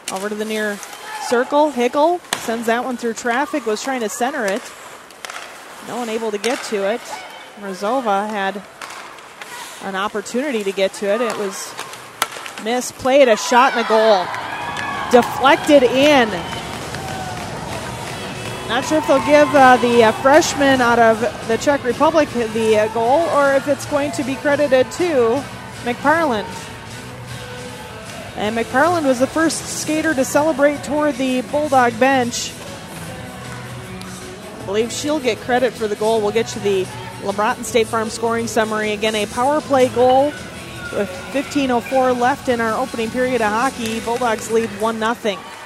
Over to the near circle. Hickel sends that one through traffic, was trying to center it. No one able to get to it. Mrazova had an opportunity to get to it. It was misplayed, a shot in the goal. Deflected in. Not sure if they'll give the freshman out of the Czech Republic the goal or if it's going to be credited to McParland. And McParland was the first skater to celebrate toward the Bulldog bench. I believe she'll get credit for the goal. We'll get you the LeBronton State Farm scoring summary. Again, a power play goal with 15:04 left in our opening period of hockey. Bulldogs lead 1-0.